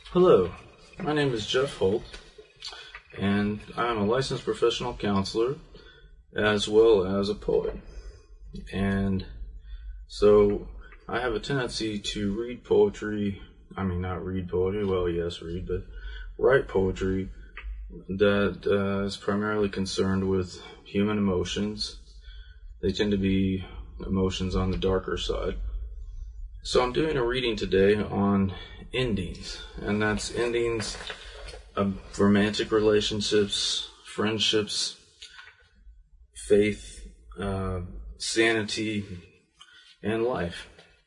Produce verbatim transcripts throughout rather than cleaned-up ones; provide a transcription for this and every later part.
Hello, my name is Jeff Holt, and I'm a licensed professional counselor as well as a poet. And so I have a tendency to read poetry, I mean not read poetry, well yes read, but write poetry that uh, is primarily concerned with human emotions. They tend to be emotions on the darker side. So I'm doing a reading today on endings, and that's endings of romantic relationships, friendships, faith, uh, sanity, and life.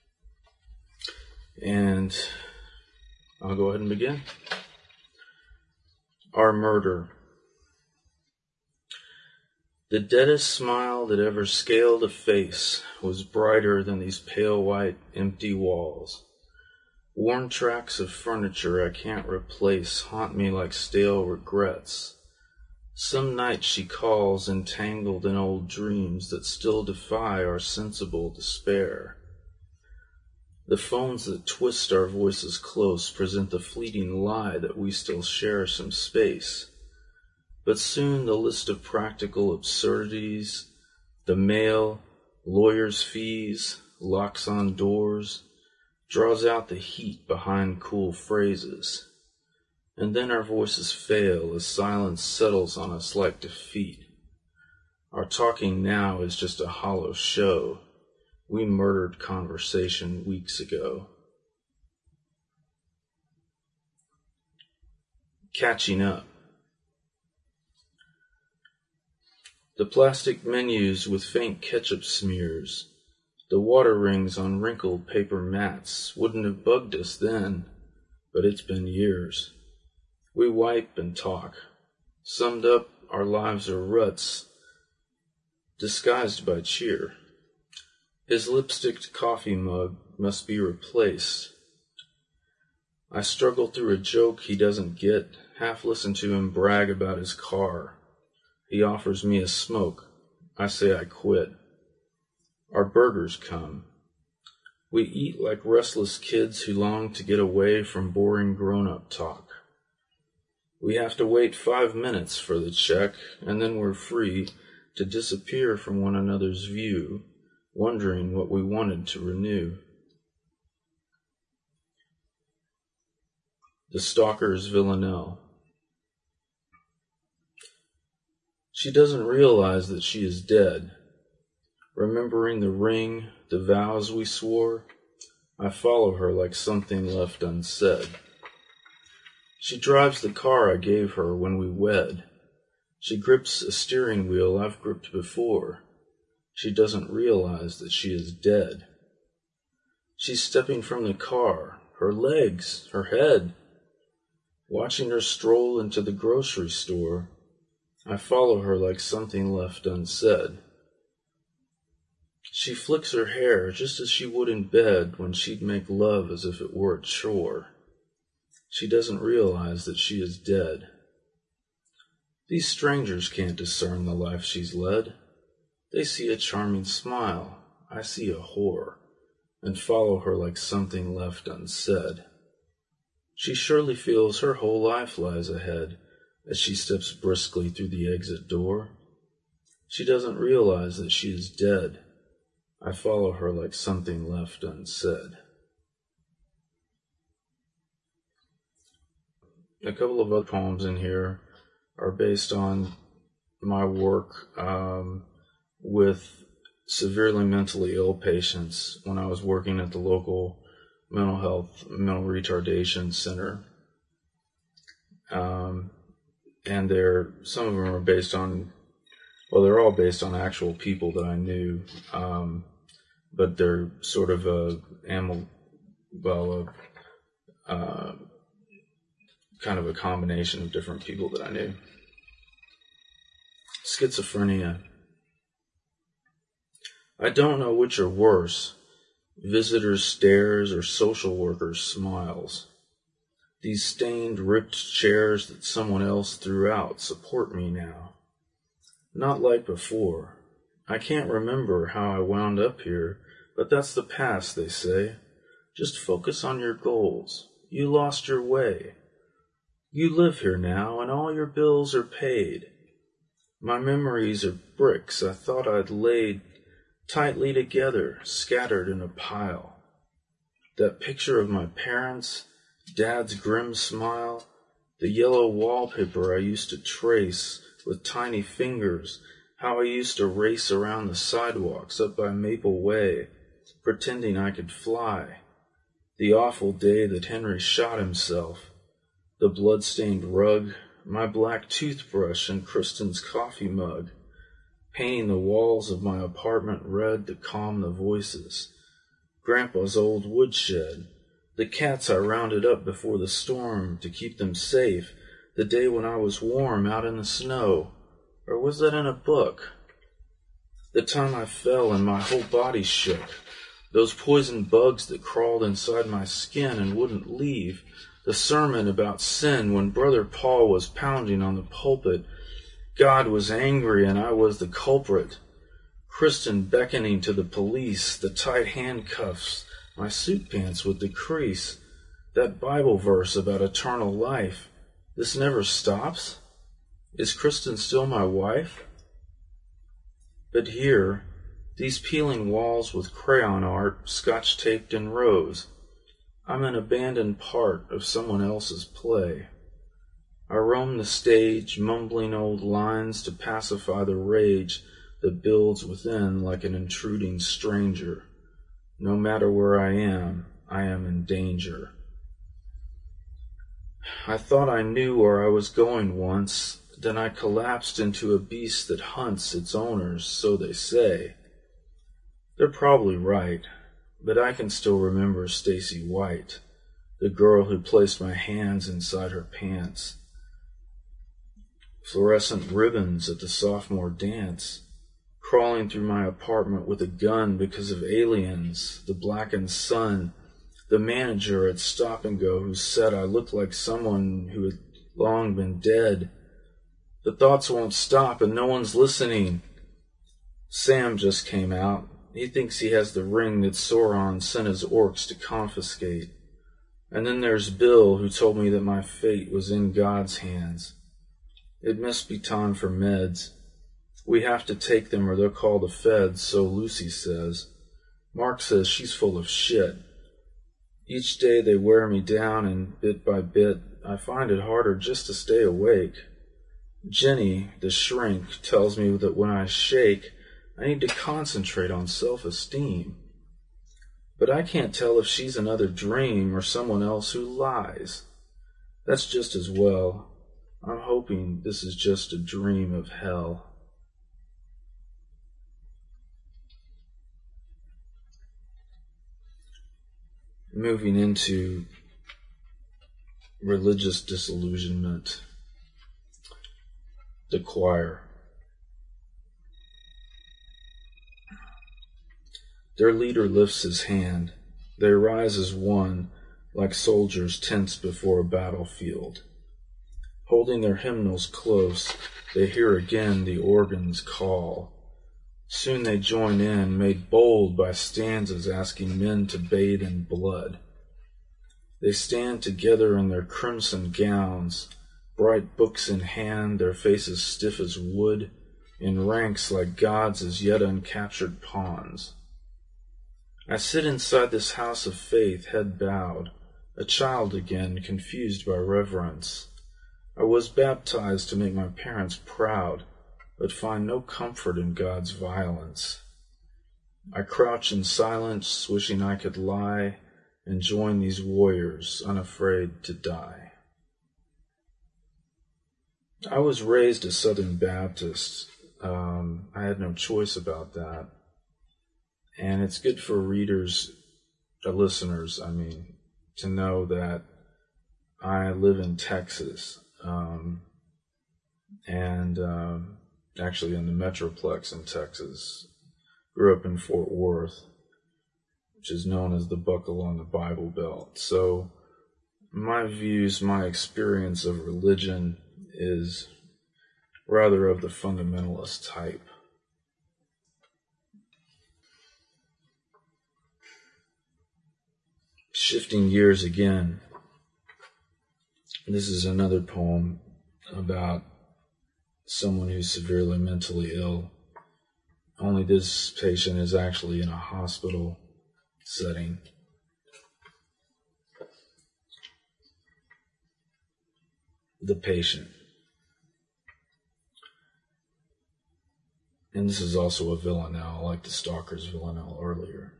And I'll go ahead and begin. Our murder. The deadest smile that ever scaled a face was brighter than these pale white empty walls. Worn tracks of furniture I can't replace haunt me like stale regrets. Some night she calls entangled in old dreams that still defy our sensible despair. The phones that twist our voices close present the fleeting lie that we still share some space. But soon the list of practical absurdities, the mail, lawyers' fees, locks on doors, draws out the heat behind cool phrases. And then our voices fail as silence settles on us like defeat. Our talking now is just a hollow show. We murdered conversation weeks ago. Catching up. The plastic menus with faint ketchup smears, the water rings on wrinkled paper mats wouldn't have bugged us then, but it's been years. We wipe and talk. Summed up, our lives are ruts, disguised by cheer. His lipsticked coffee mug must be replaced. I struggle through a joke he doesn't get, half listen to him brag about his car. He offers me a smoke. I say I quit. Our burgers come. We eat like restless kids who long to get away from boring grown-up talk. We have to wait five minutes for the check, and then we're free to disappear from one another's view, wondering what we wanted to renew. The Stalker's Villanelle. She doesn't realize that she is dead. Remembering the ring, the vows we swore, I follow her like something left unsaid. She drives the car I gave her when we wed. She grips a steering wheel I've gripped before. She doesn't realize that she is dead. She's stepping from the car, her legs, her head. Watching her stroll into the grocery store, I follow her like something left unsaid. She flicks her hair just as she would in bed when she'd make love as if it were a chore. She doesn't realize that she is dead. These strangers can't discern the life she's led. They see a charming smile, I see a whore, and follow her like something left unsaid. She surely feels her whole life lies ahead as she steps briskly through the exit door. She doesn't realize that she is dead. I follow her like something left unsaid. A couple of other poems in here are based on my work um, with severely mentally ill patients when I was working at the local mental health, mental retardation center. Um, and they're, some of them are based on, well, they're all based on actual people that I knew, um, but they're sort of a, amel, well, a, uh, kind of a combination of different people that I knew. Schizophrenia. I don't know which are worse, visitors' stares or social workers' smiles. These stained, ripped chairs that someone else threw out support me now. Not like before. I can't remember how I wound up here, but that's the past, they say. Just focus on your goals. You lost your way. You live here now, and all your bills are paid. My memories are bricks I thought I'd laid tightly together, scattered in a pile. That picture of my parents, Dad's grim smile, the yellow wallpaper I used to trace with tiny fingers, how I used to race around the sidewalks up by Maple Way, pretending I could fly. The awful day that Henry shot himself, the blood-stained rug, my black toothbrush and Kristen's coffee mug, painting the walls of my apartment red to calm the voices, Grandpa's old woodshed, the cats I rounded up before the storm to keep them safe, the day when I was warm out in the snow, or was that in a book? The time I fell and my whole body shook, those poison bugs that crawled inside my skin and wouldn't leave, the sermon about sin when Brother Paul was pounding on the pulpit. God was angry and I was the culprit. Kristen beckoning to the police, the tight handcuffs, my suit pants with the crease, that Bible verse about eternal life. This never stops? Is Kristen still my wife? But here, these peeling walls with crayon art, scotch-taped in rows, I'm an abandoned part of someone else's play. I roam the stage, mumbling old lines to pacify the rage that builds within like an intruding stranger. No matter where I am, I am in danger. I thought I knew where I was going once, then I collapsed into a beast that hunts its owners, so they say. They're probably right, but I can still remember Stacy White, the girl who placed my hands inside her pants. Fluorescent ribbons at the sophomore dance, crawling through my apartment with a gun because of aliens, the blackened sun, the manager at Stop and Go who said I looked like someone who had long been dead. The thoughts won't stop and no one's listening. Sam just came out. He thinks he has the ring that Sauron sent his orcs to confiscate. And then there's Bill, who told me that my fate was in God's hands. It must be time for meds. We have to take them or they'll call the feds, so Lucy says. Mark says she's full of shit. Each day they wear me down, and bit by bit, I find it harder just to stay awake. Jenny, the shrink, tells me that when I shake, I need to concentrate on self-esteem. But I can't tell if she's another dream or someone else who lies. That's just as well. I'm hoping this is just a dream of hell. Moving into religious disillusionment. The choir. Their leader lifts his hand. They rise as one, like soldiers tense before a battlefield. Holding their hymnals close, they hear again the organ's call. Soon they join in, made bold by stanzas asking men to bathe in blood. They stand together in their crimson gowns, bright books in hand, their faces stiff as wood, in ranks like gods as yet uncaptured pawns. I sit inside this house of faith, head bowed, a child again, confused by reverence. I was baptized to make my parents proud, but find no comfort in God's violence. I crouch in silence, wishing I could lie and join these warriors, unafraid to die. I was raised a Southern Baptist. Um, I had no choice about that. And it's good for readers, uh, listeners, I mean, to know that I live in Texas, um, and um, actually in the Metroplex in Texas. Grew up in Fort Worth, which is known as the Buckle on the Bible Belt. So my views, my experience of religion is rather of the fundamentalist type. Shifting gears again, This is another poem about someone who's severely mentally ill. Only this patient is actually in a hospital setting. The patient. And this is also a villanelle, like the Stalker's villanelle earlier.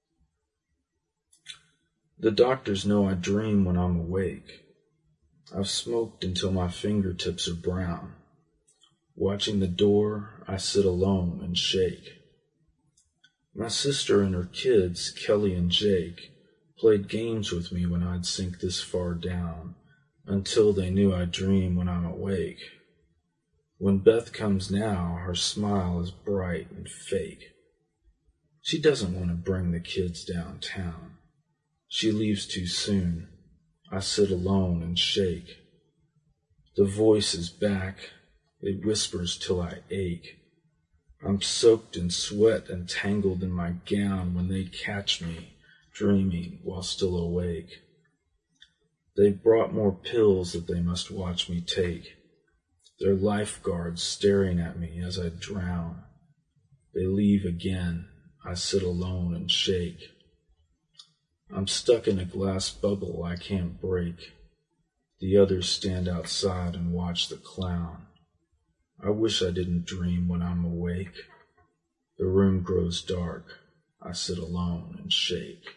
The doctors know I dream when I'm awake. I've smoked until my fingertips are brown. Watching the door, I sit alone and shake. My sister and her kids, Kelly and Jake, played games with me when I'd sink this far down, until they knew I dream when I'm awake. When Beth comes now, her smile is bright and fake. She doesn't want to bring the kids downtown. She leaves too soon. I sit alone and shake. The voice is back. It whispers till I ache. I'm soaked in sweat and tangled in my gown when they catch me, dreaming while still awake. They've brought more pills that they must watch me take. They're lifeguards staring at me as I drown. They leave again. I sit alone and shake. I'm stuck in a glass bubble I can't break. The others stand outside and watch the clown. I wish I didn't dream when I'm awake. The room grows dark. I sit alone and shake.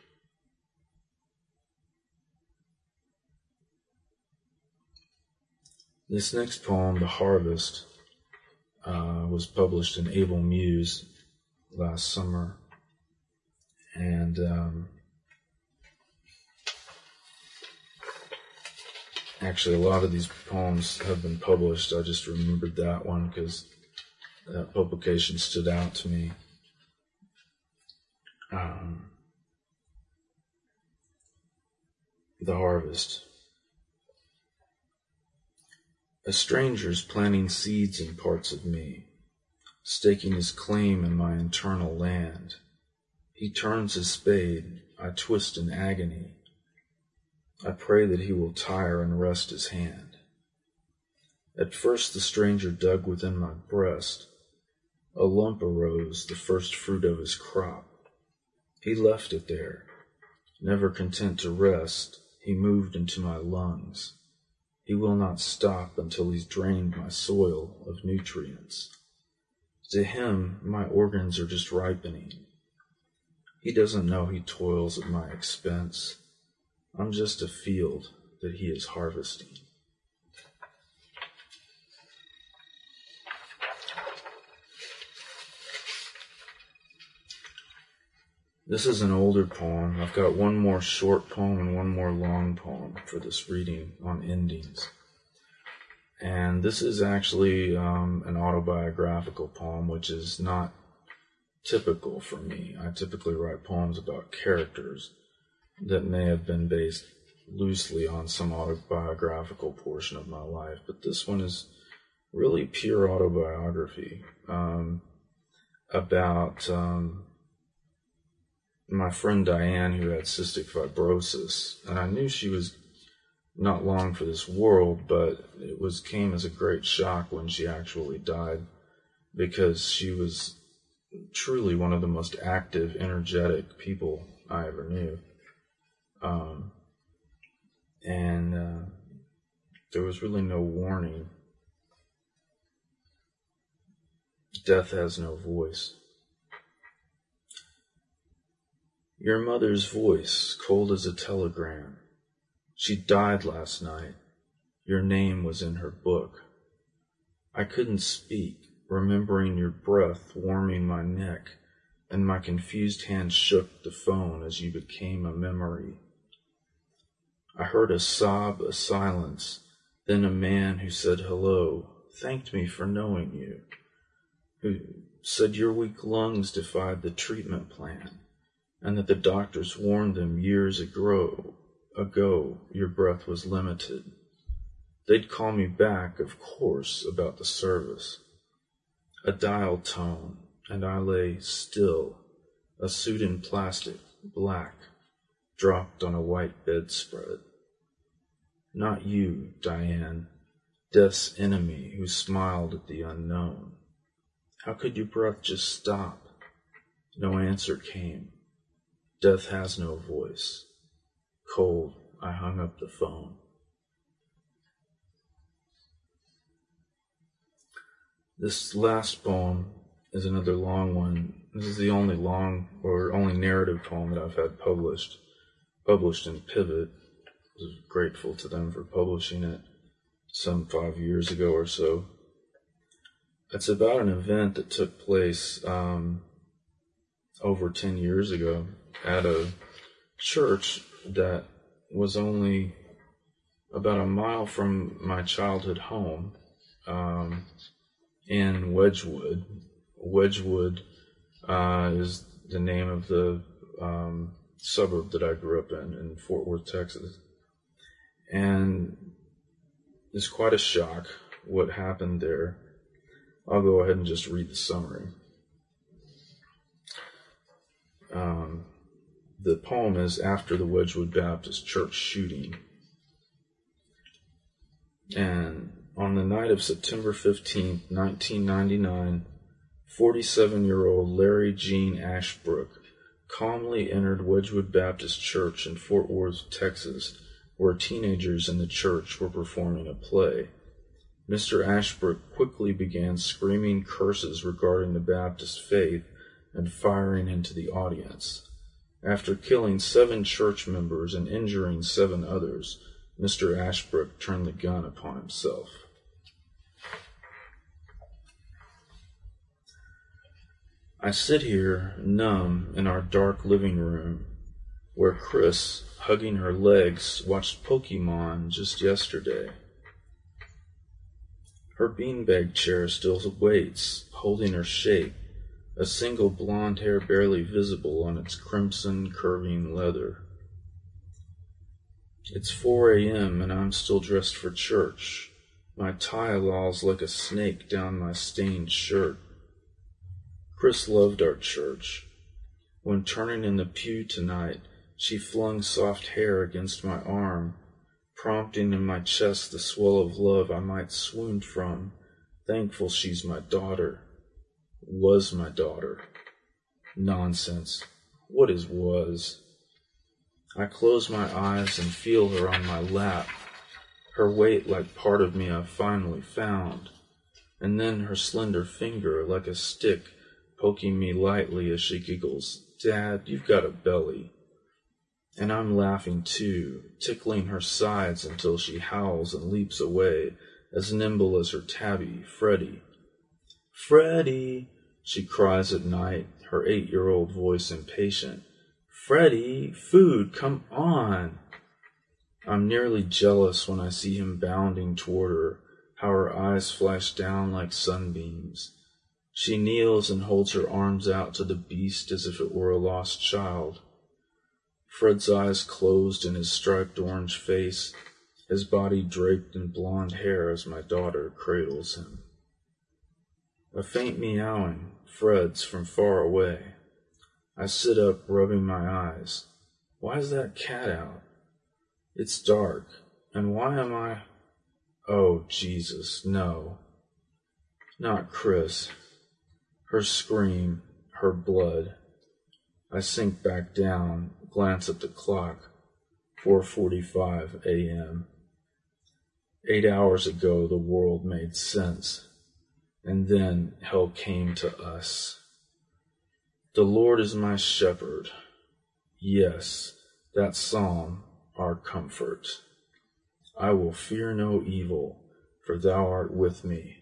This next poem, The Harvest, uh, was published in Able Muse last summer. And um, actually, a lot of these poems have been published. I just remembered that one because that publication stood out to me. Um, The Harvest. A stranger's planting seeds in parts of me, staking his claim in my internal land. He turns his spade, I twist in agony. I pray that he will tire and rest his hand. At first the stranger dug within my breast. A lump arose, the first fruit of his crop. He left it there. Never content to rest, he moved into my lungs. He will not stop until he's drained my soil of nutrients. To him, my organs are just ripening. He doesn't know he toils at my expense. I'm just a field that he is harvesting. This is an older poem. I've got one more short poem and one more long poem for this reading on endings. And this is actually um, an autobiographical poem, which is not typical for me. I typically write poems about characters that may have been based loosely on some autobiographical portion of my life. But this one is really pure autobiography um, about... Um, my friend Diane, who had cystic fibrosis, and I knew she was not long for this world, but it was came as a great shock when she actually died, because she was truly one of the most active, energetic people I ever knew. Um, and uh, there was really no warning. Death has no voice. Your mother's voice, cold as a telegram. She died last night. Your name was in her book. I couldn't speak, remembering your breath warming my neck, and my confused hand shook the phone as you became a memory. I heard a sob, a silence, then a man who said hello, thanked me for knowing you, who said your weak lungs defied the treatment plan, and that the doctors warned them years ago, ago your breath was limited. They'd call me back, of course, about the service. A dial tone, and I lay still, a suit in plastic, black, dropped on a white bedspread. Not you, Diane, death's enemy who smiled at the unknown. How could your breath just stop? No answer came. Death has no voice. Cold, I hung up the phone. This last poem is another long one. This is the only long or only narrative poem that I've had published, published in Pivot. I was grateful to them for publishing it some five years ago or so. It's about an event that took place um, over ten years ago at a church that was only about a mile from my childhood home um, in Wedgwood. Wedgwood uh, is the name of the um, suburb that I grew up in, in Fort Worth, Texas. And it's quite a shock what happened there. I'll go ahead and just read the summary. Um, the poem is after the Wedgwood Baptist Church shooting. And on the night of September fifteenth, nineteen ninety-nine, forty-seven-year-old Larry Gene Ashbrook calmly entered Wedgwood Baptist Church in Fort Worth, Texas, where teenagers in the church were performing a play. Mister Ashbrook quickly began screaming curses regarding the Baptist faith and firing into the audience. After killing seven church members and injuring seven others, Mister Ashbrook turned the gun upon himself. I sit here, numb, in our dark living room, where Chris, hugging her legs, watched Pokemon just yesterday. Her beanbag chair still waits, holding her shape, a single blonde hair barely visible on its crimson, curving leather. It's four a.m. and I'm still dressed for church. My tie lolls like a snake down my stained shirt. Chris loved our church. When turning in the pew tonight, she flung soft hair against my arm, prompting in my chest the swell of love I might swoon from, thankful she's my daughter. Was my daughter. Nonsense. What is was? I close my eyes and feel her on my lap, her weight like part of me I've finally found, and then her slender finger like a stick poking me lightly as she giggles, "Dad, you've got a belly." And I'm laughing too, tickling her sides until she howls and leaps away, as nimble as her tabby, Freddie. "Freddie," she cries at night, her eight-year-old voice impatient. "Freddie, food, come on." I'm nearly jealous when I see him bounding toward her, how her eyes flash down like sunbeams. She kneels and holds her arms out to the beast as if it were a lost child. Fred's eyes closed in his striped orange face, his body draped in blonde hair as my daughter cradles him. A faint meowing, Fred's from far away. I sit up, rubbing my eyes. Why is that cat out? It's dark, and why am I... Oh, Jesus, no. Not Chris. Her scream, her blood. I sink back down, glance at the clock. four forty-five a.m. Eight hours ago, the world made sense. And then hell came to us. The Lord is my shepherd. Yes, that psalm, our comfort. I will fear no evil, for thou art with me.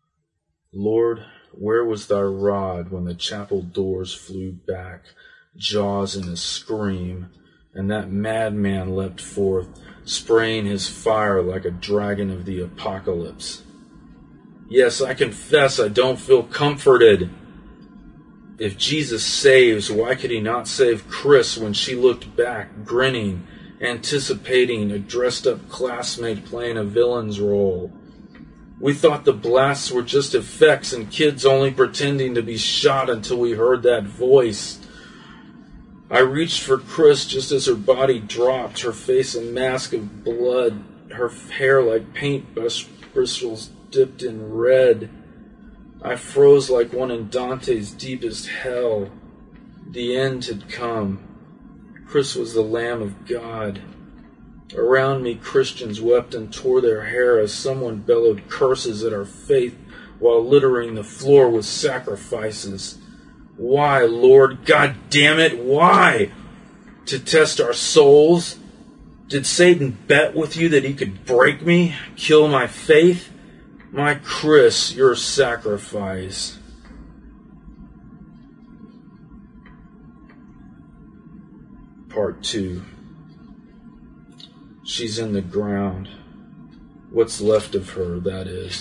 Lord, where was thy rod when the chapel doors flew back, jaws in a scream, and that madman leapt forth, spraying his fire like a dragon of the apocalypse? Yes, I confess I don't feel comforted. If Jesus saves, why could he not save Chris when she looked back, grinning, anticipating a dressed-up classmate playing a villain's role? We thought the blasts were just effects and kids only pretending to be shot until we heard that voice. I reached for Chris just as her body dropped, her face a mask of blood, her hair like paintbrush bristles dipped in red. I froze like one in Dante's deepest hell. The end had come. Chris was the Lamb of God. Around me, Christians wept and tore their hair as someone bellowed curses at our faith while littering the floor with sacrifices. Why, Lord? God damn it, why? To test our souls? Did Satan bet with you that he could break me, kill my faith? My Chris, your sacrifice. Part two. She's in the ground. What's left of her, that is.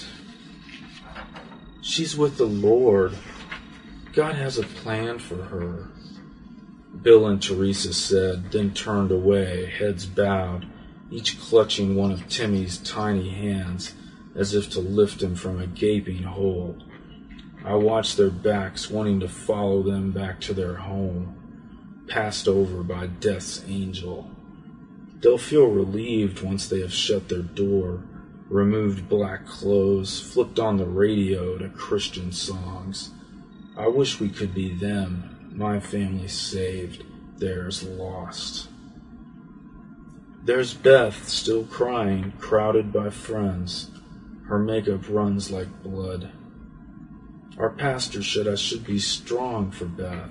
She's with the Lord. God has a plan for her. Bill and Teresa said, then turned away, heads bowed, each clutching one of Timmy's tiny hands as if to lift him from a gaping hole. I watched their backs, wanting to follow them back to their home, passed over by death's angel. They'll feel relieved once they have shut their door, removed black clothes, flipped on the radio to Christian songs. I wish we could be them, my family saved, theirs lost. There's Beth, still crying, crowded by friends. Her makeup runs like blood. Our pastor said I should be strong for Beth.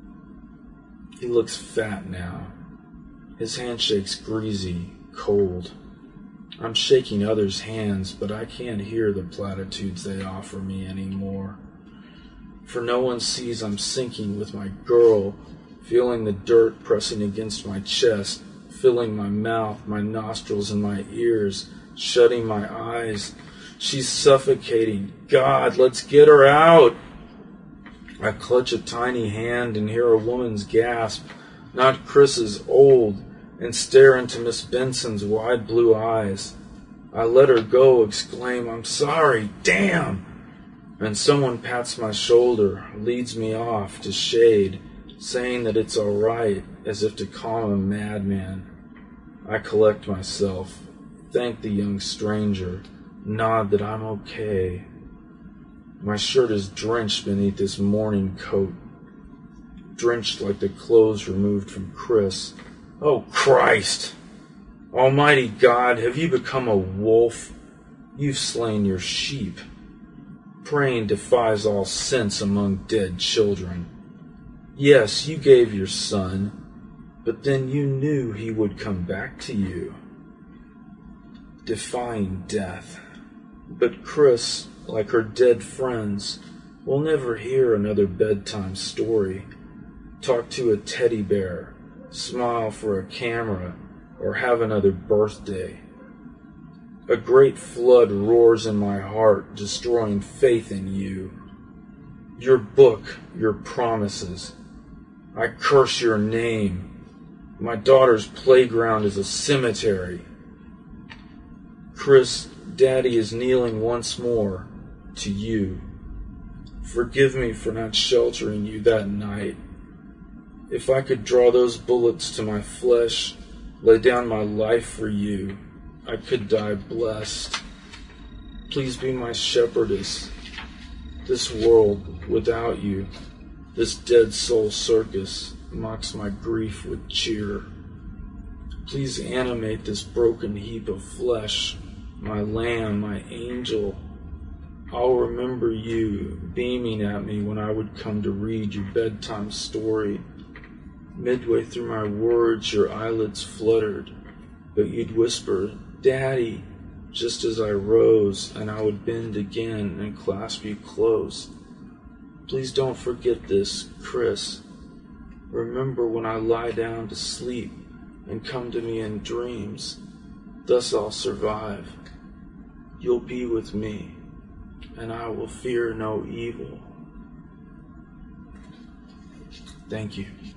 He looks fat now. His handshake's greasy, cold. I'm shaking others' hands, but I can't hear the platitudes they offer me anymore. For no one sees I'm sinking with my girl, feeling the dirt pressing against my chest, filling my mouth, my nostrils, and my ears, shutting my eyes. She's suffocating. God, let's get her out! I clutch a tiny hand and hear a woman's gasp, not Chris's, old, and stare into Miss Benson's wide blue eyes. I let her go, exclaim, I'm sorry, damn! And someone pats my shoulder, leads me off to shade, saying that it's all right, as if to calm a madman. I collect myself, thank the young stranger, nod that I'm okay. My shirt is drenched beneath this morning coat, drenched like the clothes removed from Chris. Oh, Christ! Almighty God, have you become a wolf? You've slain your sheep. Praying defies all sense among dead children. Yes, you gave your son, but then you knew he would come back to you. Defying death. But Chris, like her dead friends, will never hear another bedtime story, talk to a teddy bear, smile for a camera, or have another birthday. A great flood roars in my heart, destroying faith in you. Your book, your promises. I curse your name. My daughter's playground is a cemetery. Chris, Daddy is kneeling once more to you. Forgive me for not sheltering you that night. If I could draw those bullets to my flesh, lay down my life for you, I could die blessed. Please be my shepherdess. This world without you, this dead soul circus, mocks my grief with cheer. Please animate this broken heap of flesh, my lamb, my angel. I'll remember you beaming at me when I would come to read your bedtime story. Midway through my words, your eyelids fluttered, but you'd whisper, Daddy, just as I rose, and I would bend again and clasp you close. Please don't forget this, Chris. Remember when I lie down to sleep and come to me in dreams. Thus I'll survive. You'll be with me, and I will fear no evil. Thank you.